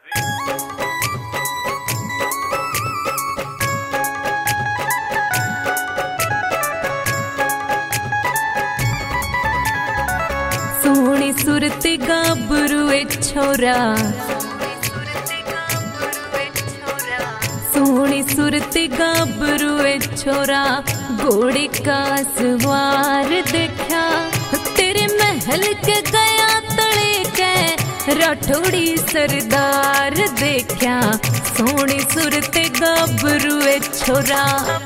सोहनी सूरत गाबरू छोरा, सोहनी सूरत गाबरू छोरा, घोड़े का सवार देखा तेरे महल के गया तले के राठौड़ी सरदार देखा। सोहनी सूरत गाबरू छोरा,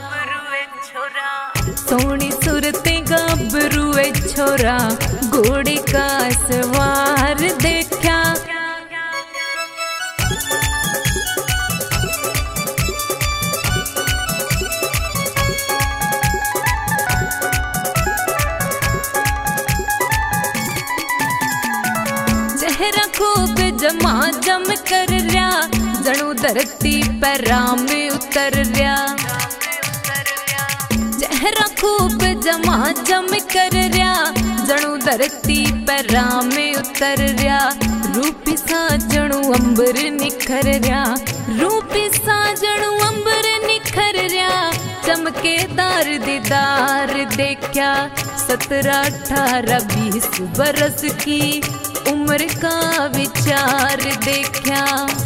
सोहनी सूरत गाबरू छोरा, घोड़े का सवार देखा। चेहरा खूब जमा जम कर रहा, जणू धरती पैरा में उतर रहा। चेहरा खूब जमा जम कर रहा, जणू धरती पैरा में उतर रहा। रूपी सा जणू अंबर निखर रहा, रूपी सा जणू अंबर निखर रहा। चमकेदार दीदार देखा, 17, 18, 20 बरस की उम्र का विचार देखा।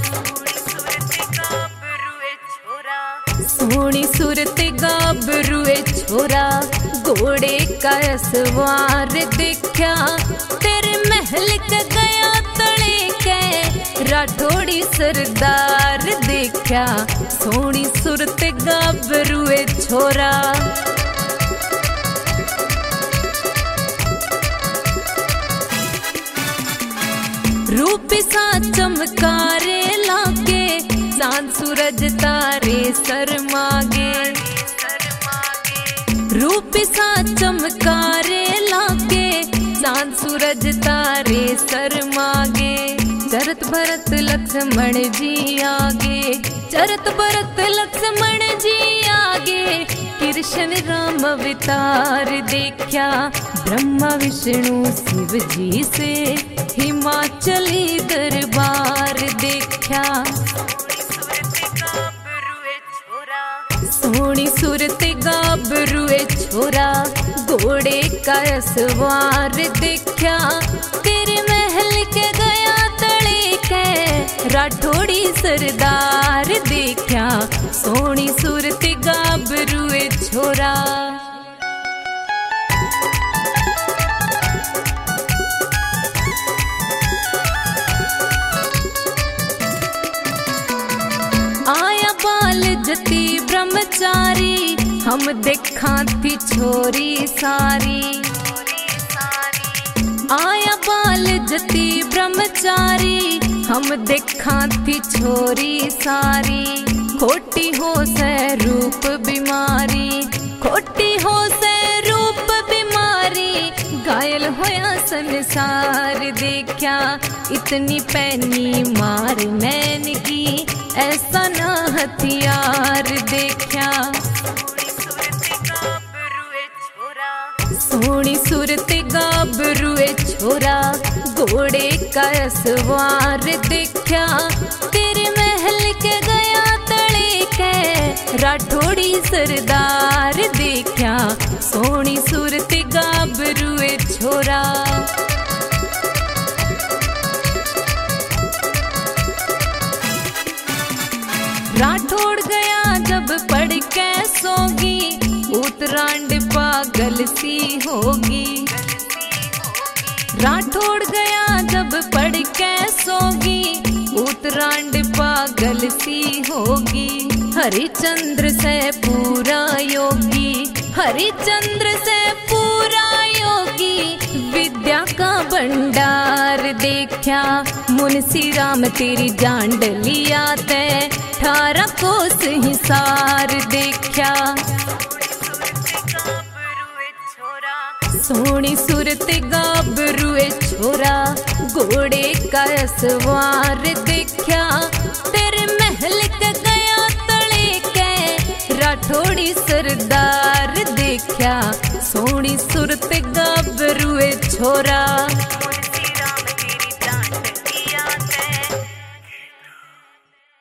सोहनी सूरत गाबरू छोरा, घोड़े का सवार देखा तेरे महल के गया तले के राठौड़ी सरदार देखा। सोहनी सूरत गाबरू छोरा, रूप सा चमकारे लागे, चांद सूरज तारे शर्मागे। रूप सा चमकारे लागे, चांद सूरज तारे शर्मागे। चरत भरत लक्ष्मण जी आगे, चरत भरत लक्ष्मण जी आगे। कृष्ण राम अवतार देखा, ब्रह्मा विष्णु शिव जी से हिमाचली दरबार देखा। सोहनी सूरत गाबरू छोरा, घोड़े का सवार देखा तेरे महल के गया तले के राठौड़ी सरदार देखा। सोहनी सूरत गाबरू छोरा, आया बाल जती ब्रह्मचारी, हम देखा थी छोरी सारी। आया बाल जती ब्रह्मचारी, हम देखा थी छोरी सारी। खोटी हो से रूप बीमारी, खोटी हो से रूप बीमारी। घायल होया संसार देखा, इतनी पैनी मार नैन की ऐसा ना हथियार देखा। सोहनी सूरत गाबरू छोरा, घोड़े का सवार देखा तेरे महल के गया तले के राठौड़ी सरदार देखा। सोहनी सूरत गाबरू छोरा, राठौड़ गया जब पढ़ के सोगी, उत्तरांड पागल सी होगी। राठौड़ गया जब पढ़ के सोगी, उत्तरांड पागल सी होगी। हरिचंद्र से पूरा योगी, हरिचंद्र से पूरा योगी। विद्या का भंडार देखा, मुंशी राम तेरी जान लिया ते 18 कोस हिसार देखा। सोहनी सूरत गाबरू छोरा, घोड़े का सवार देखा तेरे महल के गया तले के राठौड़ी सरदार देखा। सोहनी सूरत गाबरू छोरा।